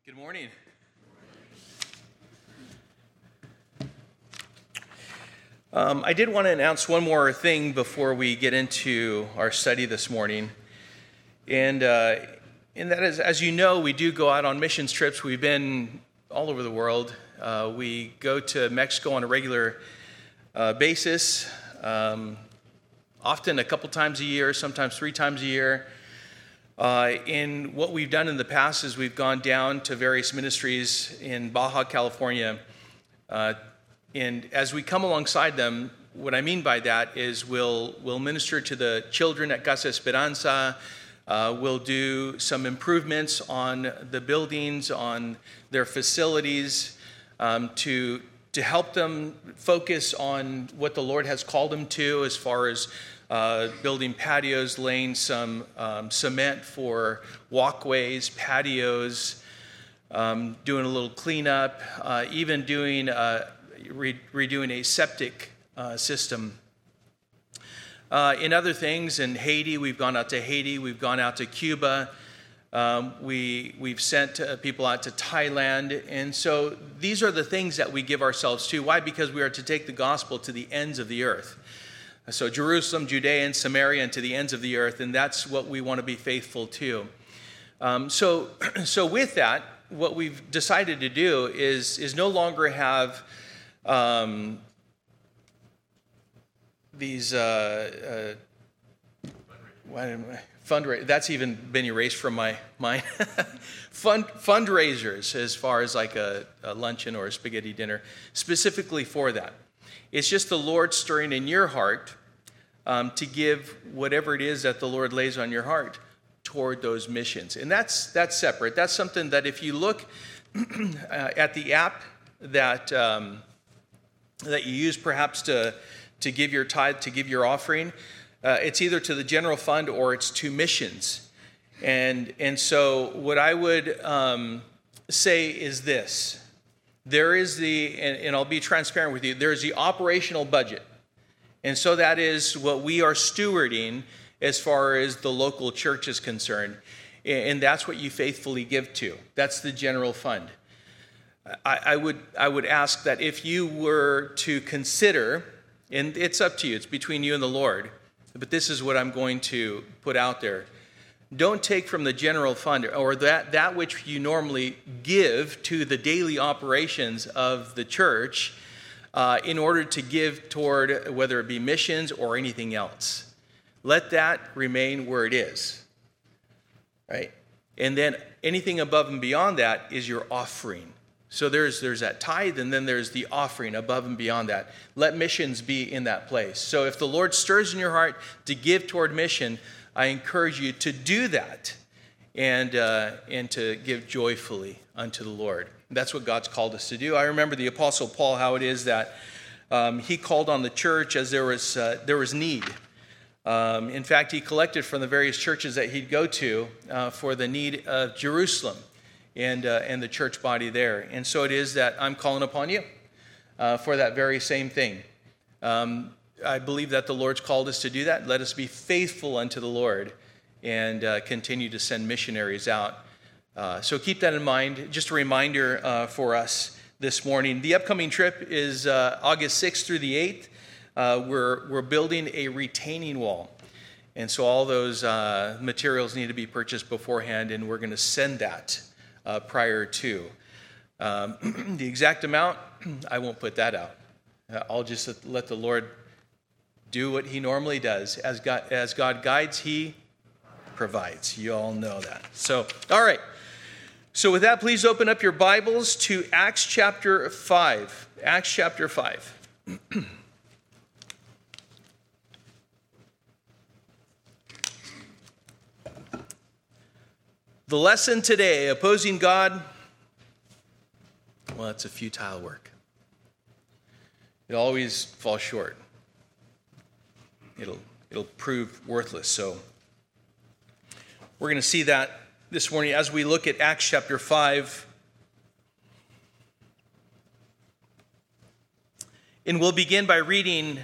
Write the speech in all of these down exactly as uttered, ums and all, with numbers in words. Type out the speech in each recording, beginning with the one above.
Good morning. Um, I did want to announce one more thing before we get into our study this morning. And, uh, and that is, as you know, we do go out on missions trips. We've been all over the world. Uh, we go to Mexico on a regular uh, basis, um, often a couple times a year, sometimes three times a year. Uh, and what we've done in the past is we've gone down to various ministries in Baja California. Uh, and as we come alongside them, what I mean by that is we'll, we'll minister to the children at Casa Esperanza. Uh, we'll do some improvements on the buildings, on their facilities, um, to, to help them focus on what the Lord has called them to as far as Uh, building patios, laying some um, cement for walkways, patios, um, doing a little cleanup, uh, even doing uh, re- redoing a septic uh, system. Uh, in other things, in Haiti, we've gone out to Haiti, we've gone out to Cuba, um, we, we've sent uh, people out to Thailand, and so these are the things that we give ourselves to. Why? Because we are to take the gospel to the ends of the earth. So Jerusalem, Judea, and Samaria, and to the ends of the earth, and that's what we want to be faithful to. Um, so, so with that, what we've decided to do is, is no longer have um, these uh, uh, fundraisers. That's even been erased from my mind. Fund, fundraisers, as far as like a, a luncheon or a spaghetti dinner, specifically for that. It's just the Lord stirring in your heart um, to give whatever it is that the Lord lays on your heart toward those missions. And that's that's separate. That's something that if you look uh, at the app that um, that you use perhaps to, to give your tithe, to give your offering, uh, it's either to the general fund or it's to missions. And, and so what I would um, say is this. There is the, and, and I'll be transparent with you, there is the operational budget. And so that is what we are stewarding as far as the local church is concerned. And that's what you faithfully give to. That's the general fund. I, I would I would ask that if you were to consider, and it's up to you, it's between you and the Lord, but this is what I'm going to put out there. Don't take from the general fund or that, that which you normally give to the daily operations of the church uh, in order to give toward whether it be missions or anything else. Let that remain where it is, right? And then anything above and beyond that is your offering. So there's there's that tithe, and then there's the offering above and beyond that. Let missions be in that place. So if the Lord stirs in your heart to give toward mission, I encourage you to do that and uh, and to give joyfully unto the Lord. That's what God's called us to do. I remember the Apostle Paul, how it is that um, he called on the church as there was uh, there was need. Um, in fact, he collected from the various churches that he'd go to uh, for the need of Jerusalem and uh, and the church body there. And so it is that I'm calling upon you uh, for that very same thing. Um, I believe that the Lord's called us to do that. Let us be faithful unto the Lord and uh, continue to send missionaries out. Uh, so keep that in mind. Just a reminder uh, for us this morning. The upcoming trip is uh, August sixth through the eighth. Uh, we're, we're building a retaining wall. And so all those uh, materials need to be purchased beforehand, and we're going to send that uh, prior to. Um, the exact amount, I won't put that out. I'll just let the Lord do what he normally does. As God, as God guides, he provides. You all know that. So, all right. So with that, please open up your Bibles to Acts chapter five. Acts chapter five. The lesson today, opposing God, well, it's a futile work. It always falls short. It'll it'll prove worthless. So we're going to see that this morning as we look at Acts chapter five. And we'll begin by reading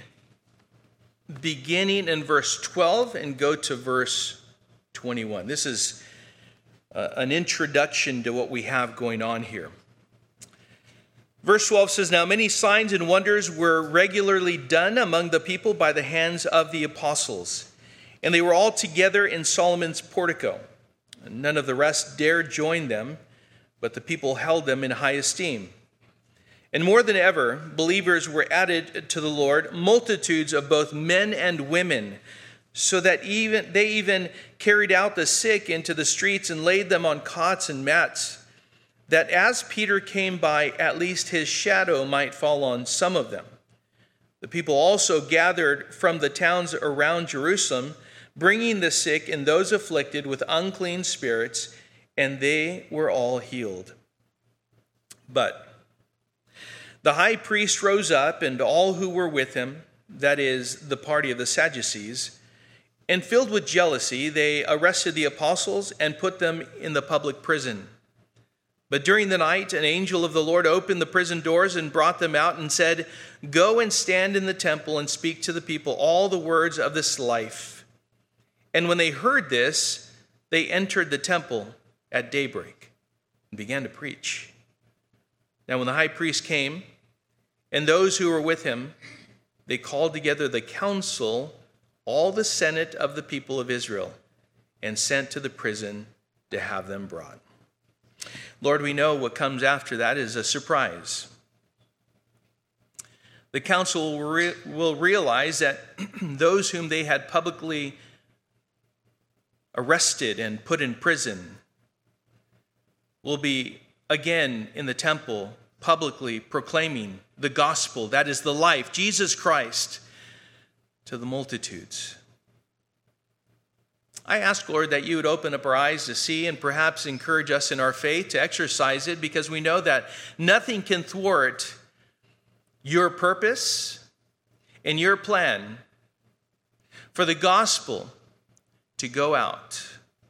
beginning in verse twelve and go to verse twenty-one. This is uh, an introduction to what we have going on here. Verse twelve says, "Now many signs and wonders were regularly done among the people by the hands of the apostles, and they were all together in Solomon's portico. And none of the rest dared join them, but the people held them in high esteem. And more than ever, believers were added to the Lord, multitudes of both men and women, so that even they even carried out the sick into the streets and laid them on cots and mats, that as Peter came by, at least his shadow might fall on some of them. The people also gathered from the towns around Jerusalem, bringing the sick and those afflicted with unclean spirits, and they were all healed. But the high priest rose up, and all who were with him, that is, the party of the Sadducees, and filled with jealousy, they arrested the apostles and put them in the public prison. But during the night, an angel of the Lord opened the prison doors and brought them out and said, 'Go and stand in the temple and speak to the people all the words of this life.' And when they heard this, they entered the temple at daybreak and began to preach. Now when the high priest came, and those who were with him, they called together the council, all the senate of the people of Israel, and sent to the prison to have them brought." Lord, we know what comes after that is a surprise. The council will realize that those whom they had publicly arrested and put in prison will be again in the temple publicly proclaiming the gospel, that is the life, Jesus Christ, to the multitudes. I ask, Lord, that you would open up our eyes to see and perhaps encourage us in our faith to exercise it, because we know that nothing can thwart your purpose and your plan for the gospel to go out,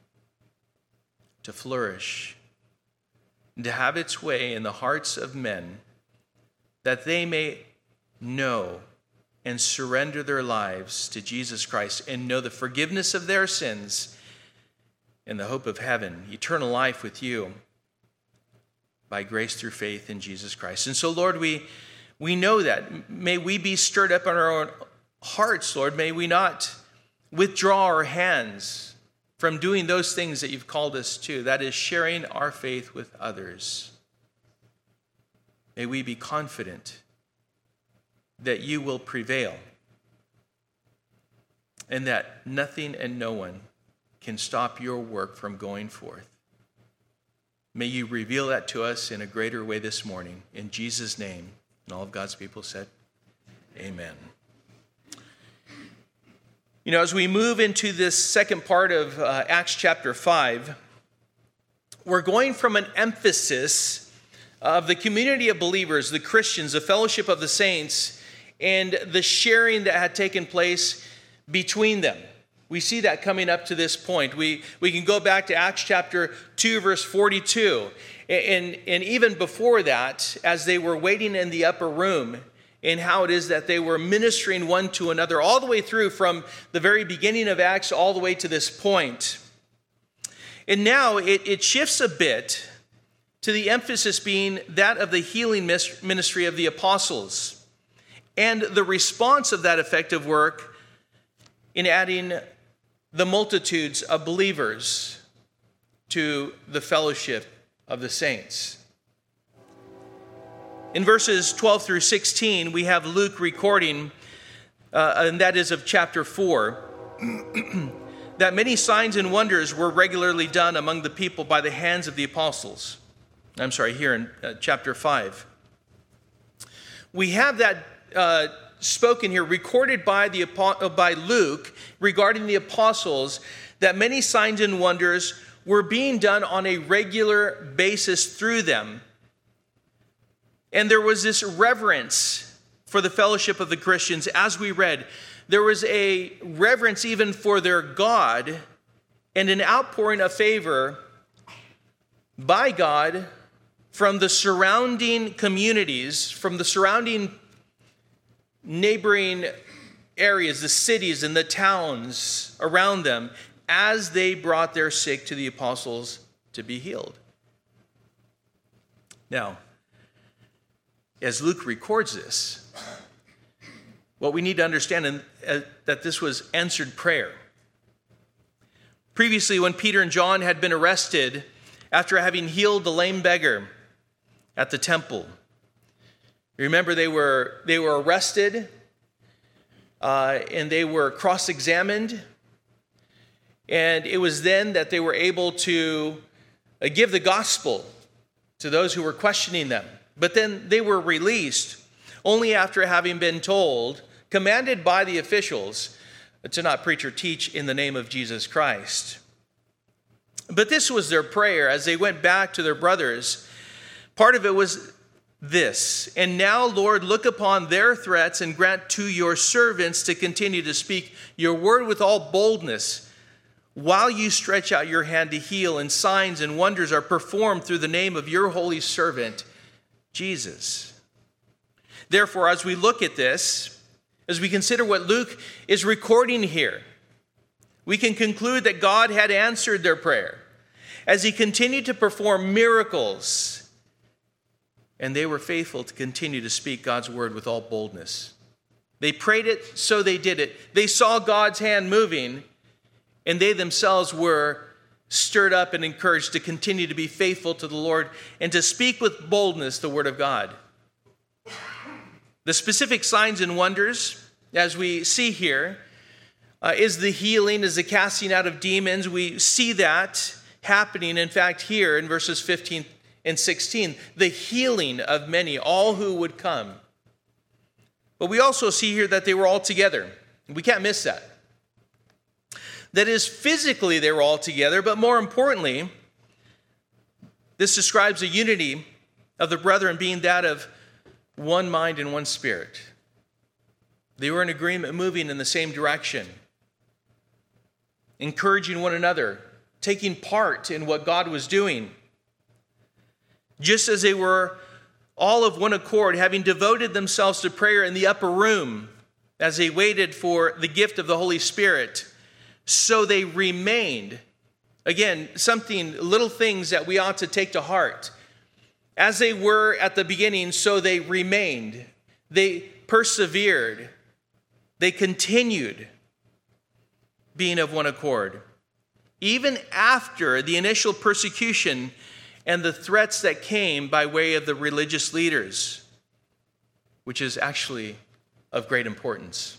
to flourish, and to have its way in the hearts of men, that they may know and surrender their lives to Jesus Christ and know the forgiveness of their sins and the hope of heaven, eternal life with you by grace through faith in Jesus Christ. And so, Lord, we, we know that. May we be stirred up in our own hearts, Lord. May we not withdraw our hands from doing those things that you've called us to, that is, sharing our faith with others. May we be confident that you will prevail and that nothing and no one can stop your work from going forth. May you reveal that to us in a greater way this morning. In Jesus' name, and all of God's people said, amen. You know, as we move into this second part of uh, Acts chapter five, we're going from an emphasis of the community of believers, the Christians, the fellowship of the saints, and the sharing that had taken place between them. We see that coming up to this point. We, we can go back to Acts chapter two, verse forty-two. And, and even before that, as they were waiting in the upper room, and how it is that they were ministering one to another all the way through from the very beginning of Acts all the way to this point. And now it, it shifts a bit to the emphasis being that of the healing ministry of the apostles and the response of that effective work in adding the multitudes of believers to the fellowship of the saints. In verses twelve through sixteen, we have Luke recording, uh, and that is of chapter four, that many signs and wonders were regularly done among the people by the hands of the apostles. I'm sorry, here in uh, chapter five. We have that uh, spoken here, recorded by, the, by Luke regarding the apostles, that many signs and wonders were being done on a regular basis through them. And there was this reverence for the fellowship of the Christians. As we read, there was a reverence even for their God and an outpouring of favor by God from the surrounding communities, from the surrounding neighboring areas, the cities and the towns around them, as they brought their sick to the apostles' to be healed. Now, as Luke records this, what we need to understand is uh, that this was answered prayer. Previously, when Peter and John had been arrested after having healed the lame beggar at the temple, remember they were they were arrested uh, and they were cross-examined, and it was then that they were able to uh, give the gospel to those who were questioning them. But then they were released only after having been told, commanded by the officials, to not preach or teach in the name of Jesus Christ. But this was their prayer as they went back to their brothers. Part of it was this: and now, Lord, look upon their threats and grant to your servants to continue to speak your word with all boldness, while you stretch out your hand to heal, and signs and wonders are performed through the name of your holy servant, Jesus. Therefore, as we look at this, as we consider what Luke is recording here, we can conclude that God had answered their prayer as he continued to perform miracles, and they were faithful to continue to speak God's word with all boldness. They prayed it, so they did it. They saw God's hand moving, and they themselves were stirred up and encouraged to continue to be faithful to the Lord and to speak with boldness the word of God. The specific signs and wonders, as we see here, uh, is the healing, is the casting out of demons. We see that happening, in fact, here in verses fifteen and sixteen, the healing of many, all who would come. But we also see here that they were all together. We can't miss that. That is, physically they were all together, but more importantly, this describes a unity of the brethren being that of one mind and one spirit. They were in agreement, moving in the same direction, encouraging one another, taking part in what God was doing. Just as they were all of one accord, having devoted themselves to prayer in the upper room as they waited for the gift of the Holy Spirit, so they remained. Again, something, little things that we ought to take to heart. As they were at the beginning, so they remained. They persevered. They continued being of one accord. Even after the initial persecution and the threats that came by way of the religious leaders, which is actually of great importance.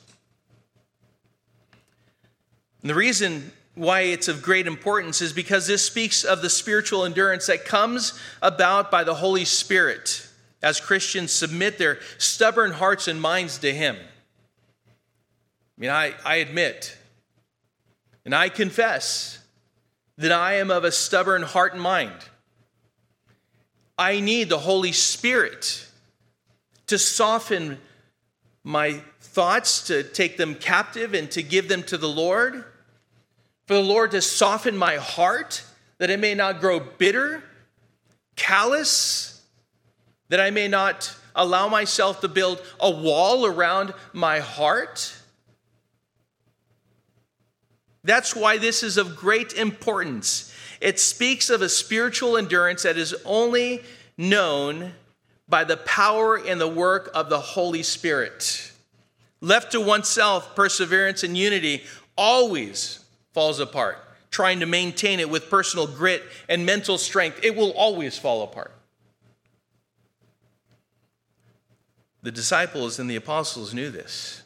And the reason why it's of great importance is because this speaks of the spiritual endurance that comes about by the Holy Spirit as Christians submit their stubborn hearts and minds to Him. I mean, I, I admit and I confess that I am of a stubborn heart and mind. I need the Holy Spirit to soften my thoughts, to take them captive and to give them to the Lord. For the Lord to soften my heart, that it may not grow bitter, callous, that I may not allow myself to build a wall around my heart. That's why this is of great importance. It speaks of a spiritual endurance that is only known by the power and the work of the Holy Spirit. Left to oneself, perseverance and unity always falls apart. Trying to maintain it with personal grit and mental strength, it will always fall apart. The disciples and the apostles knew this.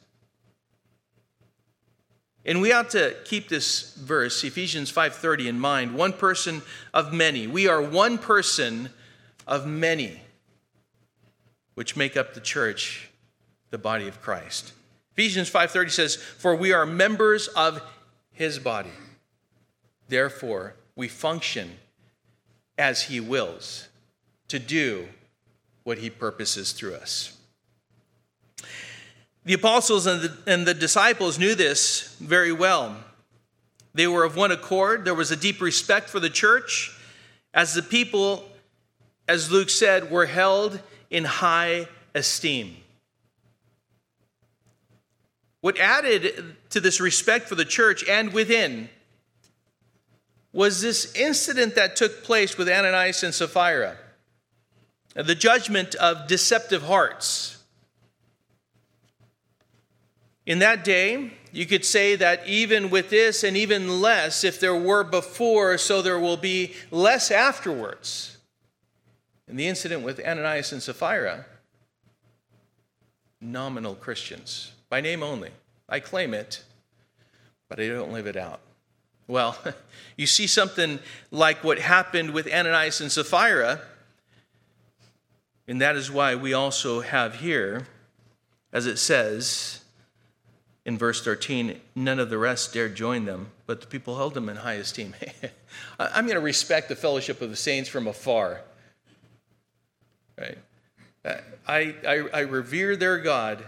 And we ought to keep this verse, Ephesians five thirty, in mind. One person of many. We are one person of many, which make up the church, the body of Christ. Ephesians five thirty says, "For we are members of His body. Therefore, we function as He wills, to do what He purposes through us." The apostles and the, and the disciples knew this very well. They were of one accord. There was a deep respect for the church, as the people, as Luke said, were held in high esteem. What added to this respect for the church and within was this incident that took place with Ananias and Sapphira, the judgment of deceptive hearts. In that day, you could say that even with this and even less, if there were before, so there will be less afterwards. In the incident with Ananias and Sapphira, nominal Christians, by name only. I claim it, but I don't live it out. Well, you see something like what happened with Ananias and Sapphira, and that is why we also have here, as it says in verse thirteen, none of the rest dared join them, but the people held them in high esteem. I'm going to respect the fellowship of the saints from afar. Right? I, I, I revere their God,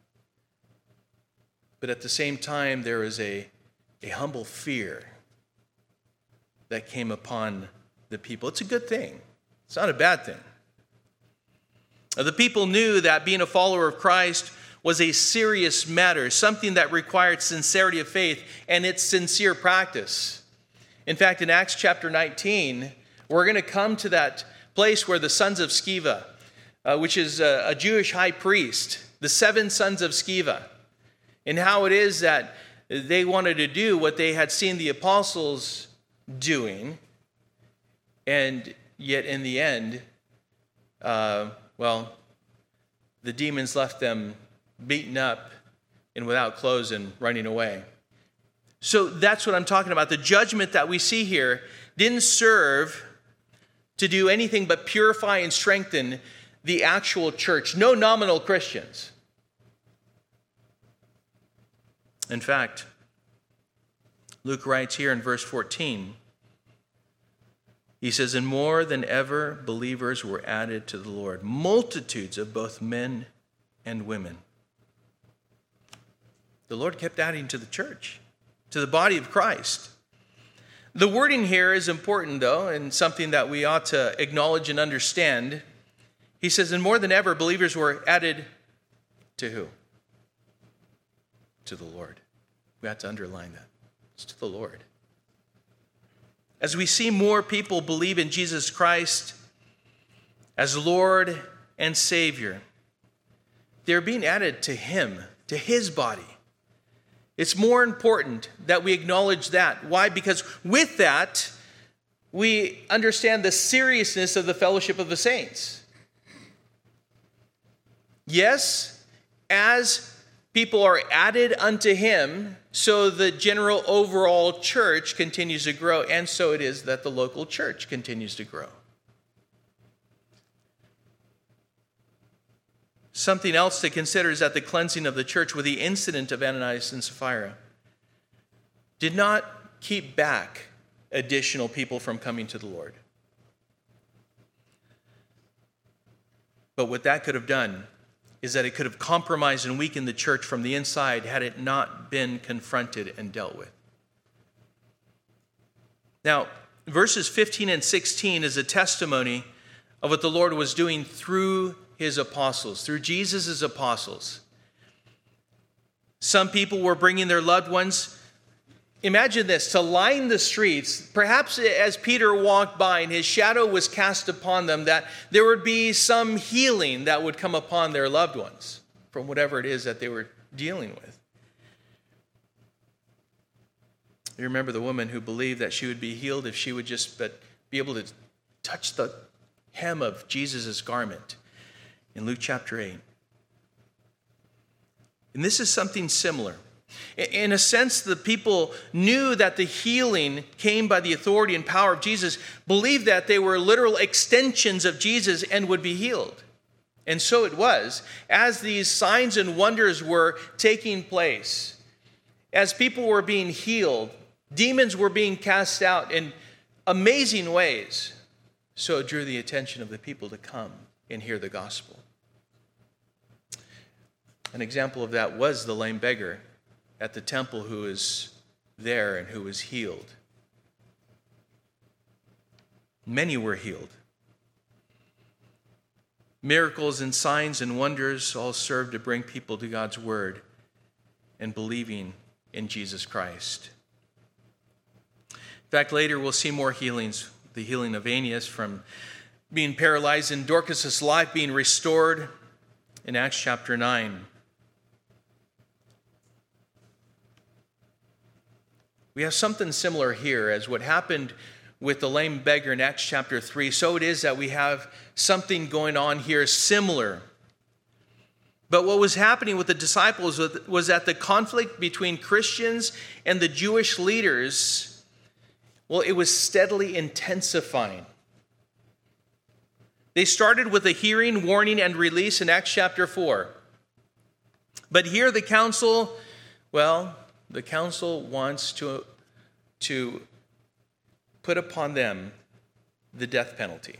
but at the same time, there is a, a humble fear that came upon the people. It's a good thing. It's not a bad thing. The people knew that being a follower of Christ was a serious matter, something that required sincerity of faith and its sincere practice. In fact, in Acts chapter nineteen, we're going to come to that place where the sons of Sceva, uh, which is a, a Jewish high priest, the seven sons of Sceva, and how it is that they wanted to do what they had seen the apostles doing, and yet in the end, uh, well, the demons left them beaten up and without clothes and running away. So that's what I'm talking about. The judgment that we see here didn't serve to do anything but purify and strengthen the actual church. No nominal Christians. In fact, Luke writes here in verse fourteen, he says, and more than ever, believers were added to the Lord, multitudes of both men and women. The Lord kept adding to the church, to the body of Christ. The wording here is important, though, and something that we ought to acknowledge and understand. He says, and more than ever, believers were added to who? To the Lord. We have to underline that. It's to the Lord. As we see more people believe in Jesus Christ as Lord and Savior, they're being added to Him, to His body. It's more important that we acknowledge that. Why? Because with that, we understand the seriousness of the fellowship of the saints. Yes, as people are added unto Him, so the general overall church continues to grow, and so it is that the local church continues to grow. Something else to consider is that the cleansing of the church with the incident of Ananias and Sapphira did not keep back additional people from coming to the Lord. But what that could have done is that it could have compromised and weakened the church from the inside had it not been confronted and dealt with. Now, verses fifteen and sixteen is a testimony of what the Lord was doing through His apostles, through Jesus' apostles. Some people were bringing their loved ones. Imagine this, to line the streets, perhaps as Peter walked by and his shadow was cast upon them, that there would be some healing that would come upon their loved ones from whatever it is that they were dealing with. You remember the woman who believed that she would be healed if she would just but be able to touch the hem of Jesus' garment in Luke chapter eight. And this is something similar. In a sense, the people knew that the healing came by the authority and power of Jesus, believed that they were literal extensions of Jesus and would be healed. And so it was. As these signs and wonders were taking place, as people were being healed, demons were being cast out in amazing ways. So it drew the attention of the people to come and hear the gospel. An example of that was the lame beggar at the temple who was there and who was healed. Many were healed. Miracles and signs and wonders all served to bring people to God's word and believing in Jesus Christ. fact, later we'll see more healings. The healing of Aeneas from being paralyzed, and Dorcas' life being restored in Acts chapter nine. We have something similar here as what happened with the lame beggar in Acts chapter three. So it is that we have something going on here similar. But what was happening with the disciples was that the conflict between Christians and the Jewish leaders, well, it was steadily intensifying. They started with a hearing, warning, and release in Acts chapter four. But here the council, well, the council wants to, to put upon them the death penalty.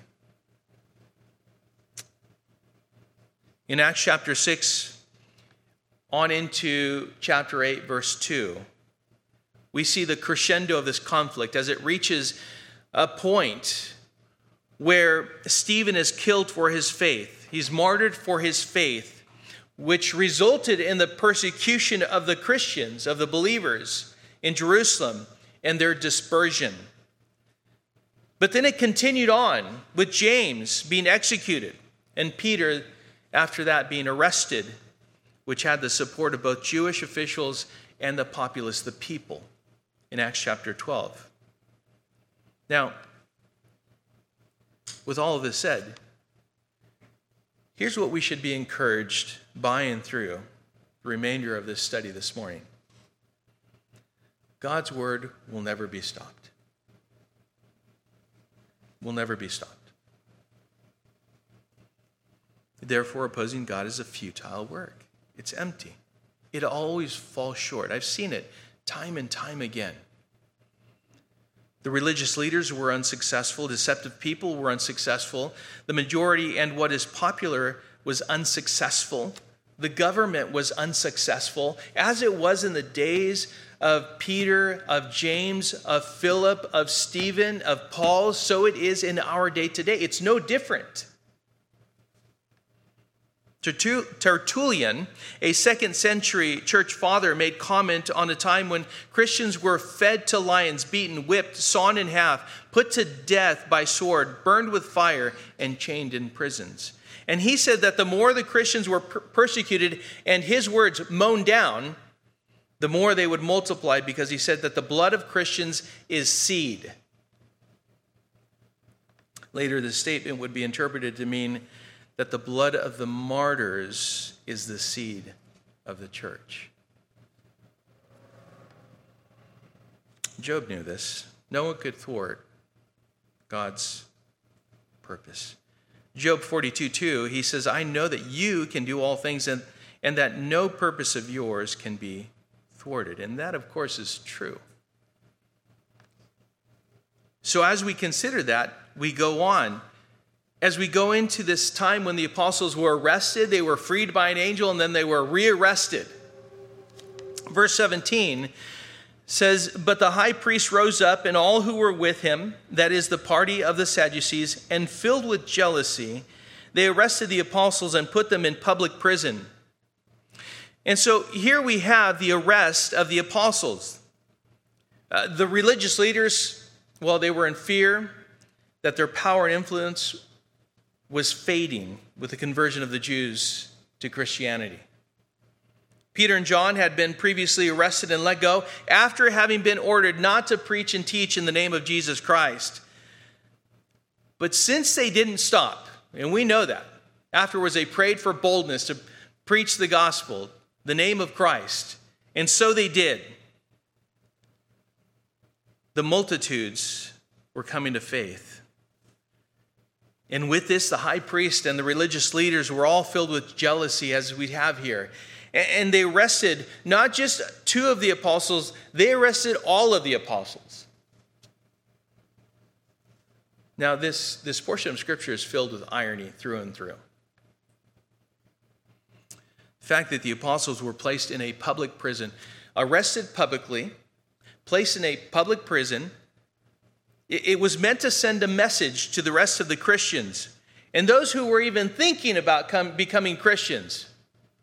In Acts chapter six, on into chapter eight, verse two, we see the crescendo of this conflict as it reaches a point where Stephen is killed for his faith. He's martyred for his faith, which resulted in the persecution of the Christians, of the believers in Jerusalem, and their dispersion. But then it continued on with James being executed and Peter, after that, being arrested, which had the support of both Jewish officials and the populace, the people, in Acts chapter twelve. Now, with all of this said, here's what we should be encouraged by and through the remainder of this study this morning. God's word will never be stopped. Will never be stopped. Therefore, opposing God is a futile work. It's empty. It always falls short. I've seen it time and time again. The religious leaders were unsuccessful. Deceptive people were unsuccessful. The majority and what is popular was unsuccessful. The government was unsuccessful, as it was in the days of Peter, of James, of Philip, of Stephen, of Paul. So it is in our day today. It's no different. Tertullian, a second century church father, made comment on a time when Christians were fed to lions, beaten, whipped, sawn in half, put to death by sword, burned with fire, and chained in prisons. And he said that the more the Christians were per- persecuted and his words mown down, the more they would multiply, because he said that the blood of Christians is seed. Later, the statement would be interpreted to mean that the blood of the martyrs is the seed of the church. Job knew this. No one could thwart God's purpose. Job forty-two two, he says, I know that you can do all things, and, and that no purpose of yours can be thwarted. And that, of course, is true. So as we consider that, we go on. As we go into this time when the apostles were arrested, they were freed by an angel, and then they were rearrested. Verse seventeen says, but the high priest rose up, and all who were with him, that is the party of the Sadducees, and filled with jealousy, they arrested the apostles and put them in public prison. And so here we have the arrest of the apostles. Uh, the religious leaders, well, they were in fear that their power and influence was fading with the conversion of the Jews to Christianity. Peter and John had been previously arrested and let go after having been ordered not to preach and teach in the name of Jesus Christ. But since they didn't stop, and we know that, afterwards they prayed for boldness to preach the gospel, the name of Christ, and so they did. The multitudes were coming to faith. And with this, the high priest and the religious leaders were all filled with jealousy, as we have here. And they arrested not just two of the apostles, they arrested all of the apostles. Now, this, this portion of Scripture is filled with irony through and through. The fact that the apostles were placed in a public prison, arrested publicly, placed in a public prison, it was meant to send a message to the rest of the Christians and those who were even thinking about come, becoming Christians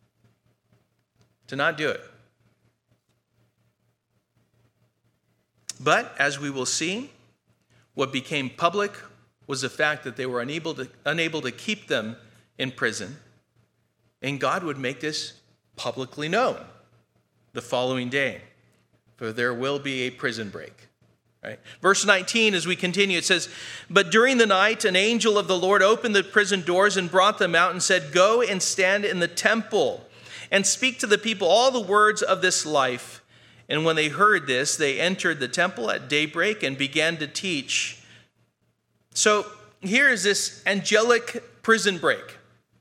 to not do it. But as we will see, what became public was the fact that they were unable to, unable to keep them in prison. And God would make this publicly known the following day, for there will be a prison break. Right? Verse nineteen, as we continue, it says, "But during the night, an angel of the Lord opened the prison doors and brought them out and said, 'Go and stand in the temple and speak to the people all the words of this life.' And when they heard this, they entered the temple at daybreak and began to teach." So here is this angelic prison break.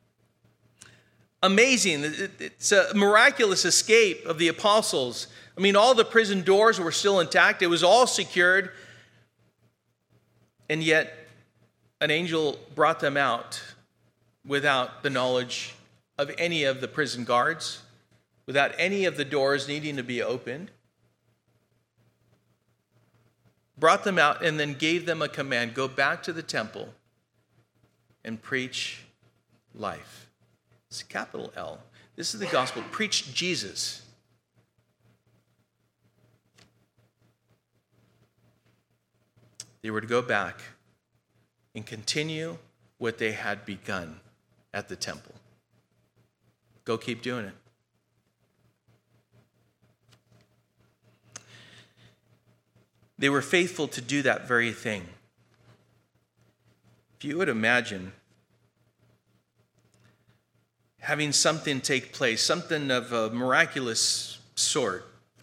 Amazing. It's a miraculous escape of the apostles. I mean, all the prison doors were still intact. It was all secured. And yet, an angel brought them out without the knowledge of any of the prison guards, without any of the doors needing to be opened. Brought them out and then gave them a command: go back to the temple and preach life. It's a capital L. This is the gospel. Preach Jesus. They were to go back and continue what they had begun at the temple. Go keep doing it. They were faithful to do that very thing. If you would imagine having something take place, something of a miraculous sort,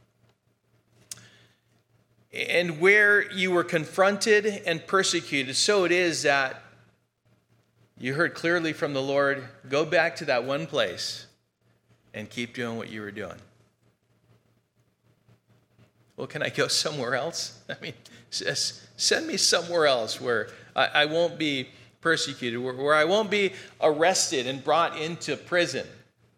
and where you were confronted and persecuted, so it is that you heard clearly from the Lord, go back to that one place and keep doing what you were doing. Well, can I go somewhere else? I mean, send me somewhere else where I, I won't be persecuted, where, where I won't be arrested and brought into prison.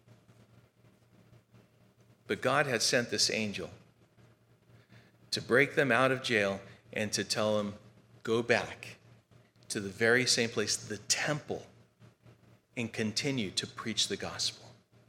But God had sent this angel to break them out of jail and to tell them, go back to the very same place, the temple, and continue to preach the gospel.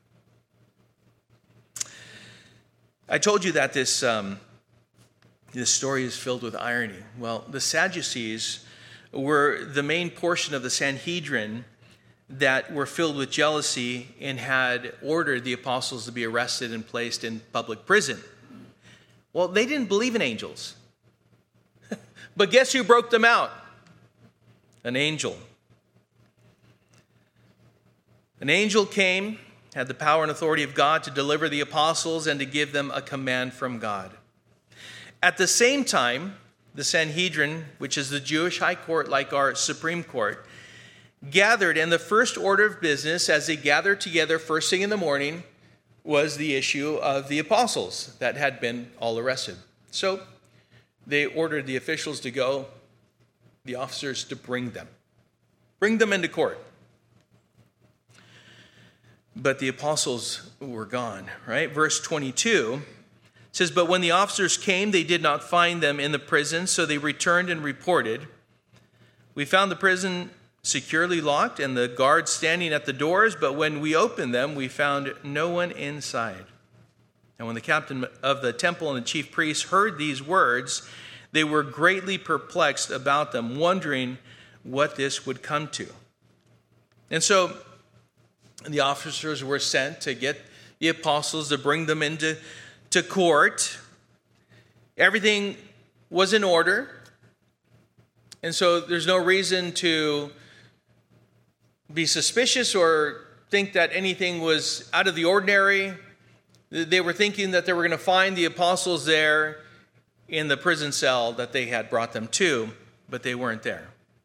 I told you that this, um, this story is filled with irony. Well, the Sadducees were the main portion of the Sanhedrin that were filled with jealousy and had ordered the apostles to be arrested and placed in public prison. Well, they didn't believe in angels. But guess who broke them out? An angel. An angel came, had the power and authority of God to deliver the apostles and to give them a command from God. At the same time, the Sanhedrin, which is the Jewish high court like our Supreme Court, gathered, and the first order of business as they gathered together first thing in the morning was the issue of the apostles that had been all arrested. So they ordered the officials to go, the officers to bring them. Bring them into court. But the apostles were gone, right? Verse twenty-two says, "But when the officers came, they did not find them in the prison, so they returned and reported, 'We found the prison securely locked and the guards standing at the doors, but when we opened them, we found no one inside.' And when the captain of the temple and the chief priests heard these words, they were greatly perplexed about them, wondering what this would come to." And so the officers were sent to get the apostles to bring them into to court. Everything was in order. And so there's no reason to be suspicious or think that anything was out of the ordinary. They were thinking that they were going to find the apostles there in the prison cell that they had brought them to, but they weren't there.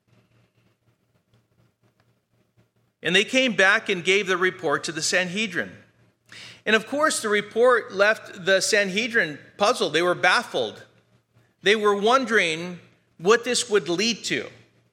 And they came back and gave the report to the Sanhedrin. And of course, the report left the Sanhedrin puzzled. They were baffled. They were wondering what this would lead to.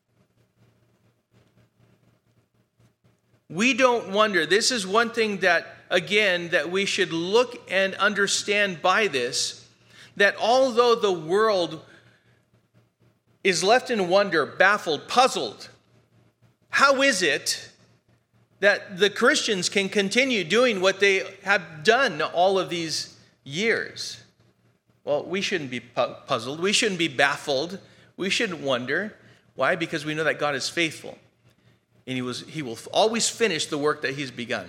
We don't wonder. This is one thing that, again, that we should look and understand by this, that although the world is left in wonder, baffled, puzzled, how is it that the Christians can continue doing what they have done all of these years? Well, we shouldn't be pu- puzzled. We shouldn't be baffled. We shouldn't wonder. Why? Because we know that God is faithful. And he, was, he will always finish the work that he's begun.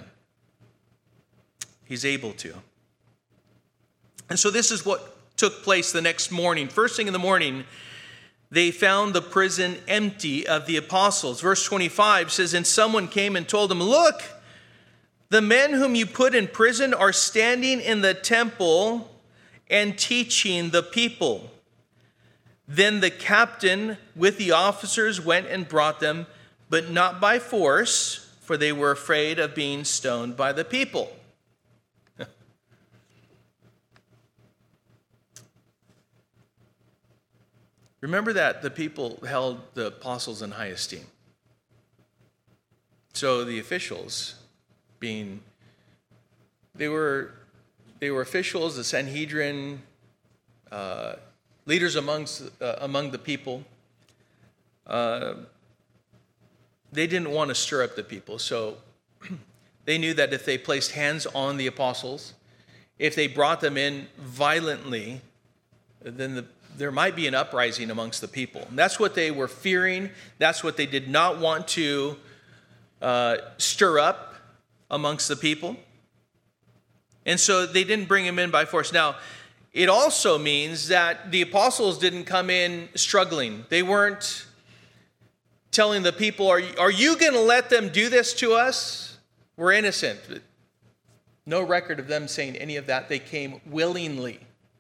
He's able to. And so this is what took place the next morning. First thing in the morning, they found the prison empty of the apostles. Verse twenty-five says, and someone came and told them, look, the men whom you put in prison are standing in the temple and teaching the people. Then the captain with the officers went and brought them, but not by force, for they were afraid of being stoned by the people. Remember that the people held the apostles in high esteem. So the officials, being, they were, they were officials, the Sanhedrin, uh, leaders amongst uh, among the people. Uh, they didn't want to stir up the people, so they knew that if they placed hands on the apostles, if they brought them in violently, then the there might be an uprising amongst the people. And that's what they were fearing. That's what they did not want to uh, stir up amongst the people. And so they didn't bring him in by force. Now, it also means that the apostles didn't come in struggling. They weren't telling the people, are you, are you going to let them do this to us? We're innocent. No record of them saying any of that. They came willingly.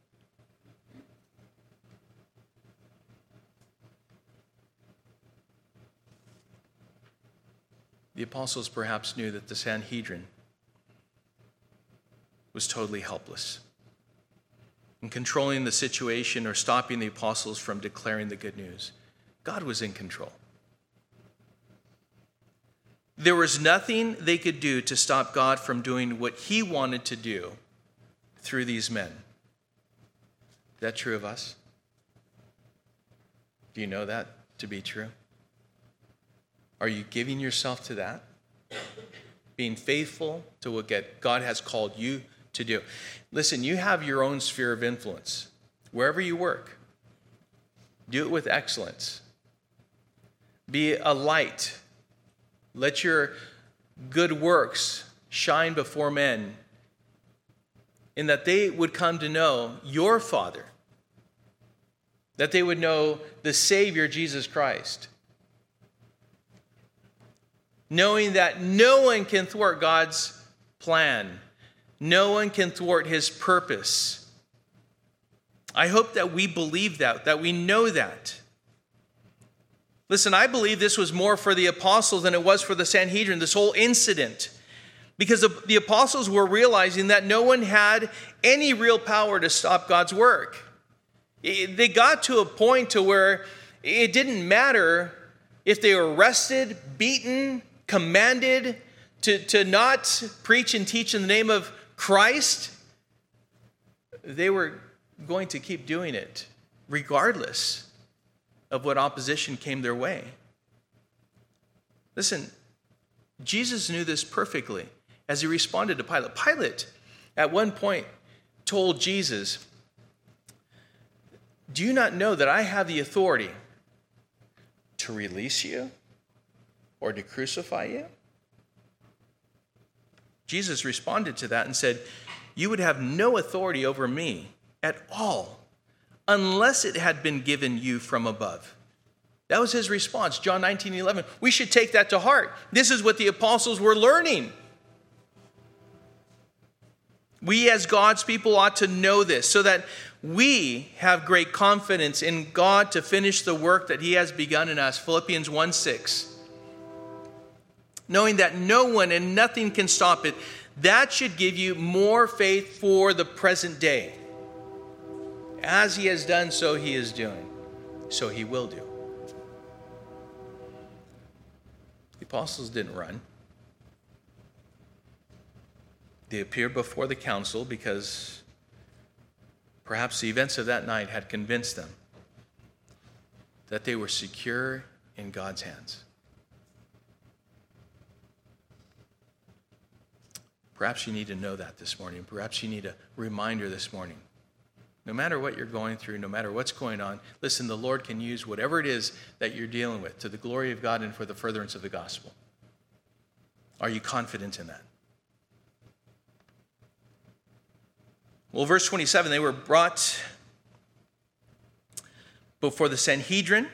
The apostles perhaps knew that the Sanhedrin was totally helpless in controlling the situation or stopping the apostles from declaring the good news. God was in control. There was nothing they could do to stop God from doing what he wanted to do through these men. Is that true of us? Do you know that to be true? Are you giving yourself to that? Being faithful to what God has called you to do. Listen, you have your own sphere of influence. Wherever you work, do it with excellence. Be a light. Let your good works shine before men, in that they would come to know your Father, that they would know the Savior, Jesus Christ. Knowing that no one can thwart God's plan. No one can thwart his purpose. I hope that we believe that, that we know that. Listen, I believe this was more for the apostles than it was for the Sanhedrin, this whole incident. Because the, the apostles were realizing that no one had any real power to stop God's work. It, they got to a point to where it didn't matter if they were arrested, beaten, commanded to, to not preach and teach in the name of Christ. They were going to keep doing it regardless of what opposition came their way. Listen, Jesus knew this perfectly as he responded to Pilate. Pilate, at one point, told Jesus, do you not know that I have the authority to release you or to crucify you? Jesus responded to that and said, you would have no authority over me at all unless it had been given you from above. That was his response, John nineteen eleven. We should take that to heart. This is what the apostles were learning. We as God's people ought to know this so that we have great confidence in God to finish the work that he has begun in us. Philippians one six. Knowing that no one and nothing can stop it, that should give you more faith for the present day. As he has done, so he is doing. So he will do. The apostles didn't run. They appeared before the council because perhaps the events of that night had convinced them that they were secure in God's hands. Perhaps you need to know that this morning. Perhaps you need a reminder this morning No matter what you're going through, no matter what's going on, listen, the Lord can use whatever it is that you're dealing with to the glory of God and for the furtherance of the gospel. Are you confident in that? Well, verse twenty-seven, they were brought before the Sanhedrin,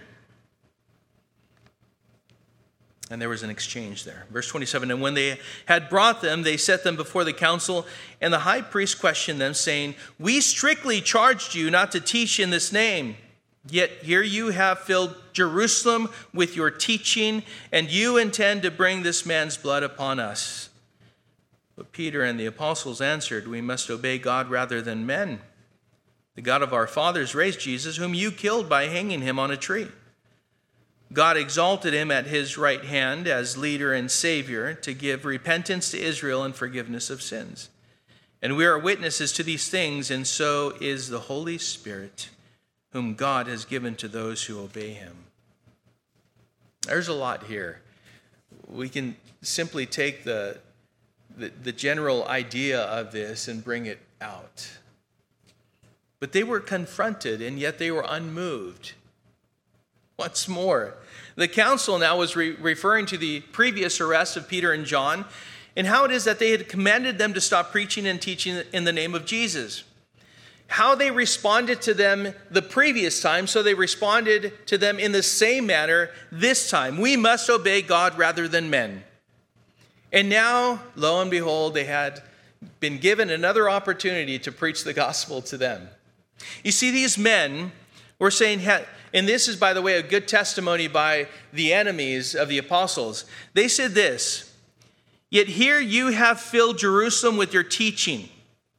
and there was an exchange there. Verse twenty-seven, and when they had brought them, they set them before the council, and the high priest questioned them, saying, we strictly charged you not to teach in this name, yet here you have filled Jerusalem with your teaching, and you intend to bring this man's blood upon us. But Peter and the apostles answered, we must obey God rather than men. The God of our fathers raised Jesus, whom you killed by hanging him on a tree. God exalted him at his right hand as leader and savior to give repentance to Israel and forgiveness of sins. And we are witnesses to these things, and so is the Holy Spirit, whom God has given to those who obey him. There's a lot here. We can simply take the, the, the general idea of this and bring it out. But they were confronted, and yet they were unmoved. Once more, the council now was re- referring to the previous arrest of Peter and John and how it is that they had commanded them to stop preaching and teaching in the name of Jesus. How they responded to them the previous time, so they responded to them in the same manner this time. We must obey God rather than men. And now, lo and behold, they had been given another opportunity to preach the gospel to them. You see, these men were saying, and this is, by the way, a good testimony by the enemies of the apostles. They said this, yet here you have filled Jerusalem with your teaching.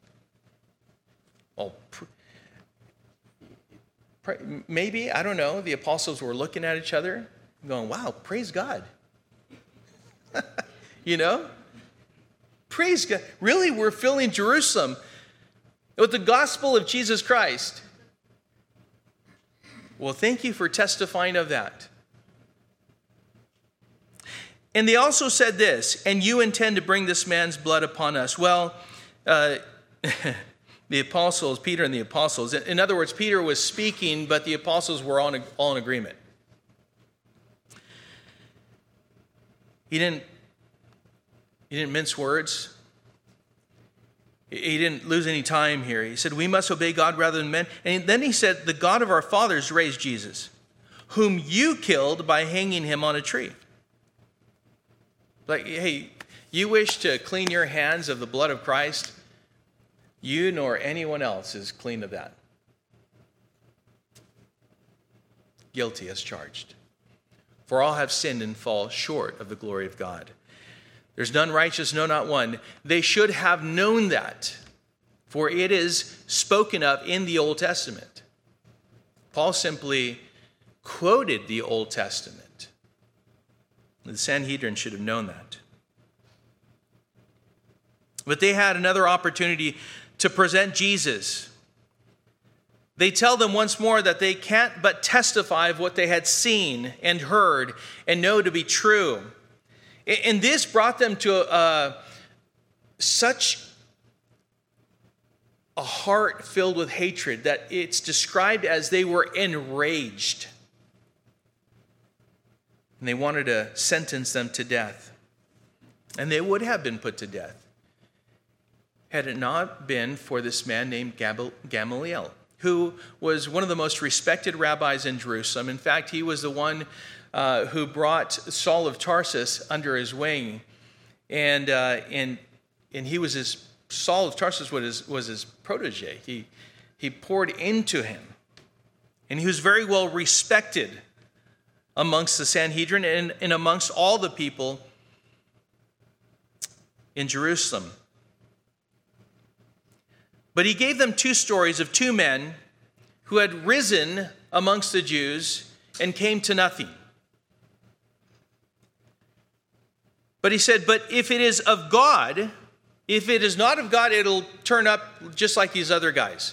Well, maybe, I don't know, the apostles were looking at each other going, wow, praise God. You know? Praise God. Really, we're filling Jerusalem with the gospel of Jesus Christ. Well, thank you for testifying of that. And they also said this, and you intend to bring this man's blood upon us. Well, uh, the apostles, Peter and the apostles, in other words, Peter was speaking, but the apostles were all in, all in agreement. He didn't, he didn't mince words. He didn't lose any time here. He said, we must obey God rather than men. And then he said, the God of our fathers raised Jesus, whom you killed by hanging him on a tree. Like, hey, you wish to clean your hands of the blood of Christ? You nor anyone else is clean of that. Guilty as charged. For all have sinned and fall short of the glory of God. There's none righteous, no, not one. They should have known that, for it is spoken of in the Old Testament. Paul simply quoted the Old Testament. The Sanhedrin should have known that. But they had another opportunity to present Jesus. They tell them once more that they can't but testify of what they had seen and heard and know to be true. And this brought them to uh, such a heart filled with hatred that it's described as they were enraged. And they wanted to sentence them to death. And they would have been put to death had it not been for this man named Gamaliel, who was one of the most respected rabbis in Jerusalem. In fact, he was the one Uh, who brought Saul of Tarsus under his wing, and uh, and and he was his Saul of Tarsus was his, was his protege. He he poured into him, and he was very well respected amongst the Sanhedrin and, and amongst all the people in Jerusalem. But he gave them two stories of two men who had risen amongst the Jews and came to nothing. But he said, but if it is of God, if it is not of God, it'll turn up just like these other guys.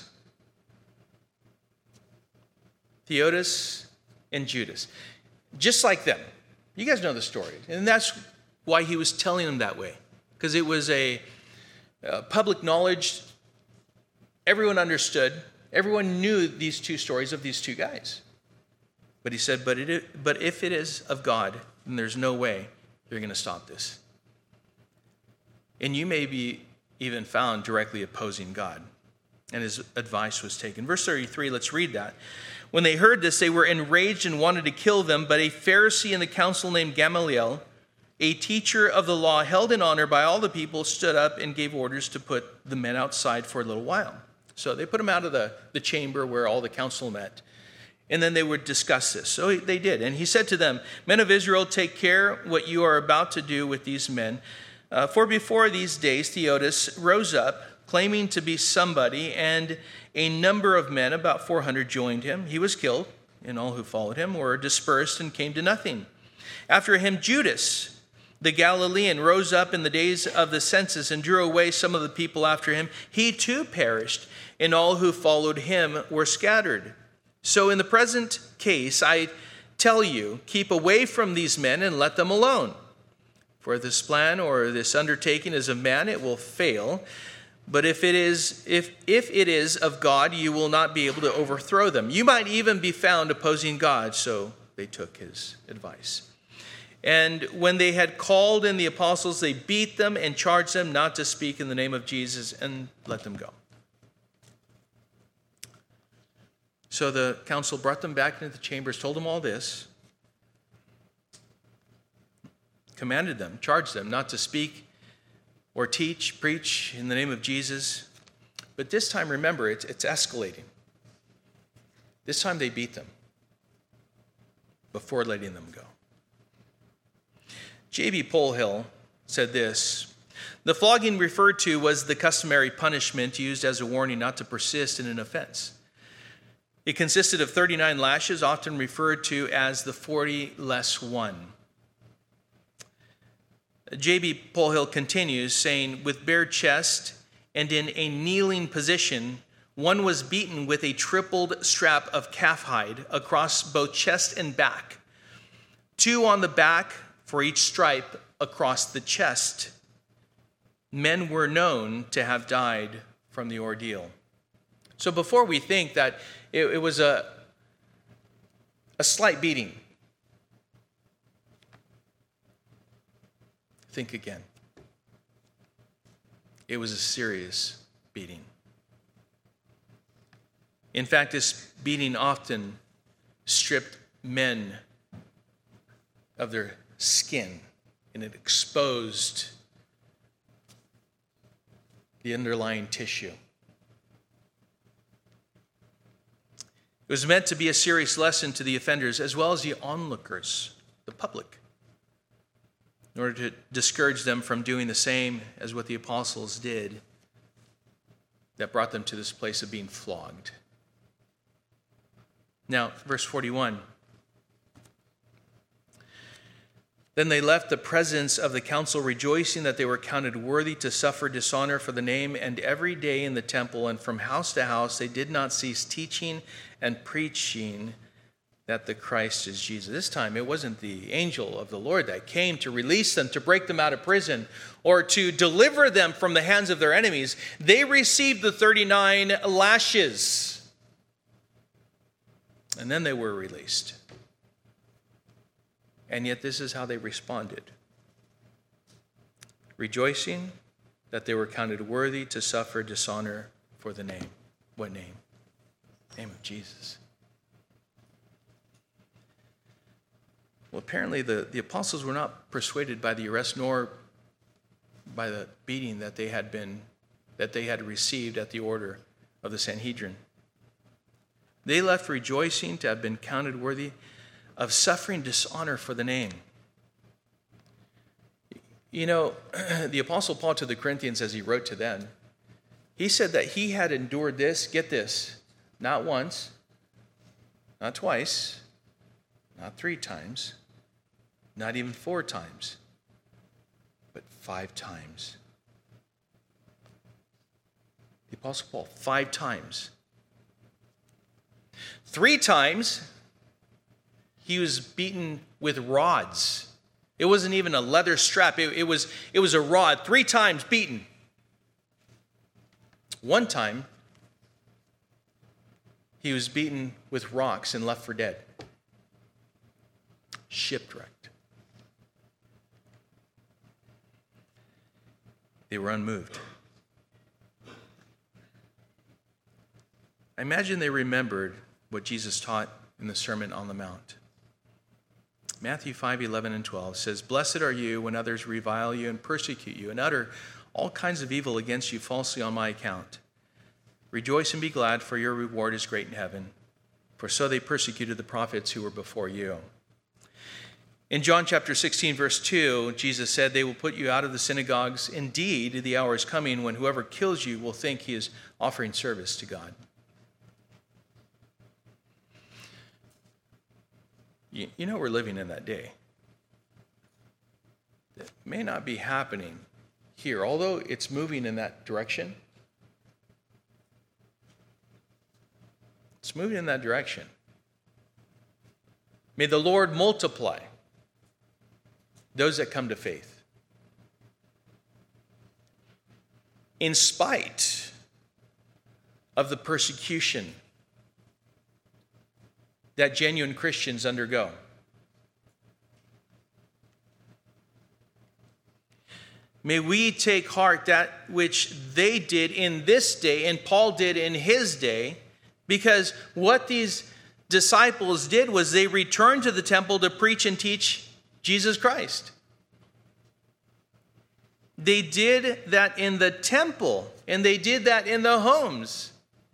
Theudas and Judas. Just like them. You guys know the story. And that's why he was telling them that way. Because it was a, a public knowledge. Everyone understood Everyone knew these two stories of these two guys. But he said, but, it, but if it is of God, then there's no way you're going to stop this. And you may be even found directly opposing God. And his advice was taken. Verse thirty-three, let's read that. When they heard this, they were enraged and wanted to kill them. But a Pharisee in the council named Gamaliel, a teacher of the law held in honor by all the people, stood up and gave orders to put the men outside for a little while. So they put them out of the, the chamber where all the council met. And then they would discuss this. So they did. And he said to them, men of Israel, take care what you are about to do with these men. Uh, for before these days, Theudas rose up, claiming to be somebody, and a number of men, about four hundred, joined him. He was killed, and all who followed him were dispersed and came to nothing. After him, Judas, the Galilean, rose up in the days of the census and drew away some of the people after him. He too perished, and all who followed him were scattered. So in the present case, I tell you, keep away from these men and let them alone. For if this plan or this undertaking is of man, it will fail. But if it is if if it is of God, you will not be able to overthrow them. You might even be found opposing God. So they took his advice. And when they had called in the apostles, they beat them and charged them not to speak in the name of Jesus and let them go. So the council brought them back into the chambers, told them all this, commanded them, charged them not to speak or teach, preach in the name of Jesus. But this time, remember, it's, it's escalating. This time they beat them before letting them go. J B Polhill said this: the flogging referred to was the customary punishment used as a warning not to persist in an offense. It consisted of thirty-nine lashes, often referred to as the forty less one. J B Polhill continues, saying, with bare chest and in a kneeling position, one was beaten with a tripled strap of calf hide across both chest and back, two on the back for each stripe across the chest. Men were known to have died from the ordeal. So before we think that it, it was a, a slight beating, think again. It was a serious beating. In fact, this beating often stripped men of their skin, and it exposed the underlying tissue. It was meant to be a serious lesson to the offenders as well as the onlookers, the public, in order to discourage them from doing the same as what the apostles did that brought them to this place of being flogged. Now, verse forty-one. Then they left the presence of the council, rejoicing that they were counted worthy to suffer dishonor for the name, and every day in the temple and from house to house they did not cease teaching and preaching that the Christ is Jesus. This time it wasn't the angel of the Lord that came to release them, to break them out of prison, or to deliver them from the hands of their enemies. They received the thirty-nine lashes, and then they were released. And yet this is how they responded. Rejoicing that they were counted worthy to suffer dishonor for the name. What name? Name of Jesus. Well, apparently the, the apostles were not persuaded by the arrest nor by the beating that they had been that they had received at the order of the Sanhedrin. They left rejoicing to have been counted worthy of suffering dishonor for the name. You know, the Apostle Paul to the Corinthians, as he wrote to them, he said that he had endured this, get this, not once, not twice, not three times, not even four times, but five times. The Apostle Paul, five times. Three times, he was beaten with rods. It wasn't even a leather strap. It, it, was, it was a rod, three times beaten. One time, He was beaten with rocks and left for dead. Shipwrecked. They were unmoved. I imagine they remembered what Jesus taught in the Sermon on the Mount. Matthew five, eleven, and twelve says, "Blessed are you when others revile you and persecute you and utter all kinds of evil against you falsely on my account. Rejoice and be glad, for your reward is great in heaven. For so they persecuted the prophets who were before you." In John chapter sixteen, verse two, Jesus said, "They will put you out of the synagogues. Indeed, the hour is coming when whoever kills you will think he is offering service to God." You, you know we're living in that day. It may not be happening here, although it's moving in that direction. It's moving in that direction. May the Lord multiply those that come to faith. In spite of the persecution that genuine Christians undergo. May we take heart that which they did in this day and Paul did in his day, because what these disciples did was they returned to the temple to preach and teach Jesus Christ. They did that in the temple, and they did that in the homes.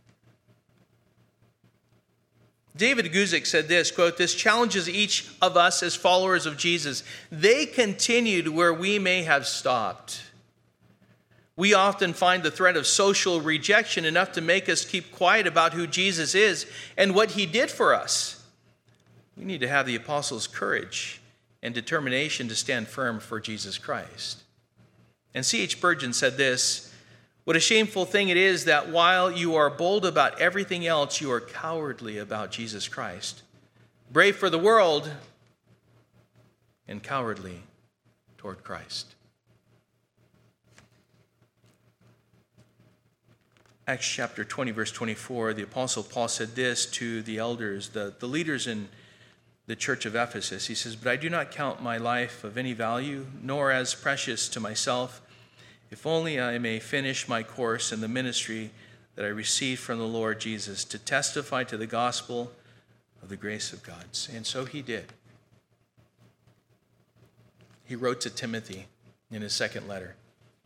David Guzik said this, quote, "This challenges each of us as followers of Jesus. They continued where we may have stopped. We often find the threat of social rejection enough to make us keep quiet about who Jesus is and what he did for us. We need to have the apostles' courage and determination to stand firm for Jesus Christ." And C H Spurgeon said this, "What a shameful thing it is that while you are bold about everything else, you are cowardly about Jesus Christ. Brave for the world and cowardly toward Christ." Acts chapter twenty, verse twenty-four, the Apostle Paul said this to the elders, the, the leaders in the church of Ephesus. He says, "But I do not count my life of any value, nor as precious to myself, if only I may finish my course in the ministry that I received from the Lord Jesus, to testify to the gospel of the grace of God." And so he did. He wrote to Timothy in his second letter.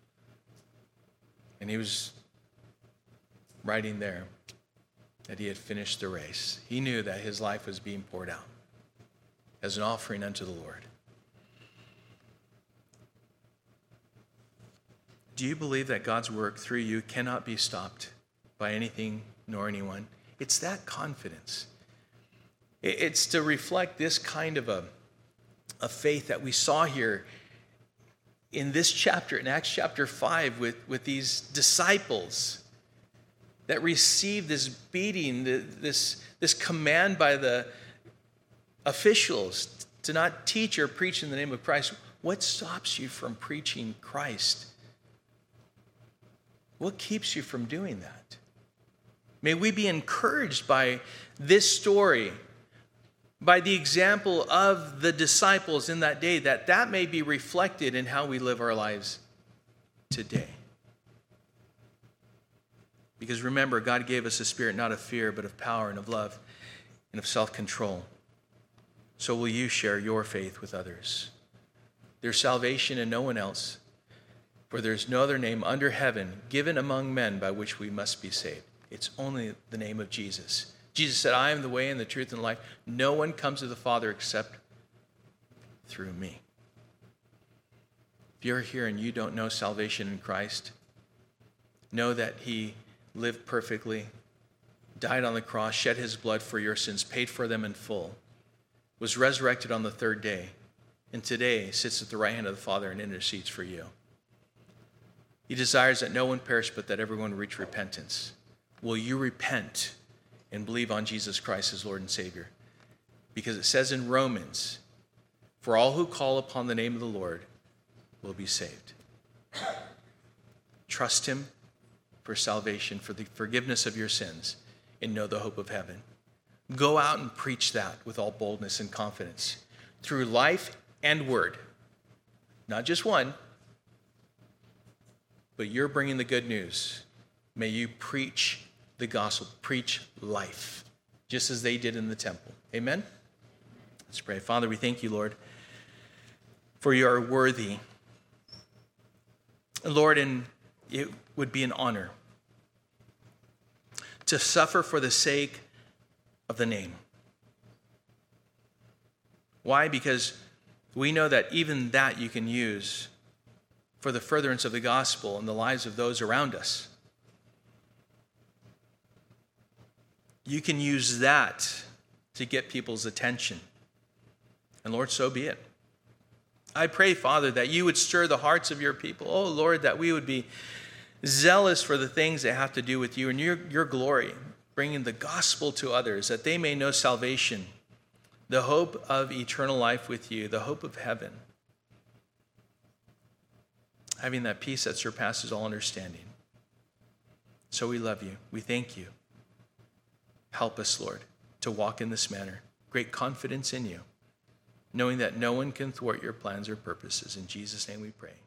And he was writing there that he had finished the race. He knew that his life was being poured out as an offering unto the Lord. Do you believe that God's work through you cannot be stopped by anything nor anyone? It's that confidence. It's to reflect this kind of a, a faith that we saw here in this chapter, in Acts chapter five, with, with these disciples that received this beating, this, this command by the officials to not teach or preach in the name of Christ. What stops you from preaching Christ? What keeps you from doing that? May we be encouraged by this story, by the example of the disciples in that day, that that may be reflected in how we live our lives today. Because remember, God gave us a spirit not of fear, but of power and of love and of self-control. So will you share your faith with others? There's salvation in no one else, for there's no other name under heaven given among men by which we must be saved. It's only the name of Jesus. Jesus said, "I am the way and the truth and the life. No one comes to the Father except through me." If you're here and you don't know salvation in Christ, know that he lived perfectly, died on the cross, shed his blood for your sins, paid for them in full, was resurrected on the third day, and today sits at the right hand of the Father and intercedes for you. He desires that no one perish, but that everyone reach repentance. Will you repent and believe on Jesus Christ as Lord and Savior? Because it says in Romans, "For all who call upon the name of the Lord will be saved." Trust him for salvation, for the forgiveness of your sins. and know the hope of heaven. Go out and preach that with all boldness and confidence through life and word. Not just one, but you're bringing the good news. May you preach the gospel, preach life, just as they did in the temple. Amen? Let's pray. Father, we thank you, Lord, for you are worthy. Lord, and it would be an honor to suffer for the sake of the name. Why? Because we know that even that you can use for the furtherance of the gospel in the lives of those around us. You can use that to get people's attention. And Lord, so be it. I pray, Father, that you would stir the hearts of your people. Oh, Lord, that we would be zealous for the things that have to do with you and your, your glory, bringing the gospel to others, that they may know salvation, the hope of eternal life with you, the hope of heaven, having that peace that surpasses all understanding. So we love you. We thank you. Help us, Lord, to walk in this manner. Great confidence in you, knowing that no one can thwart your plans or purposes. In Jesus' name we pray.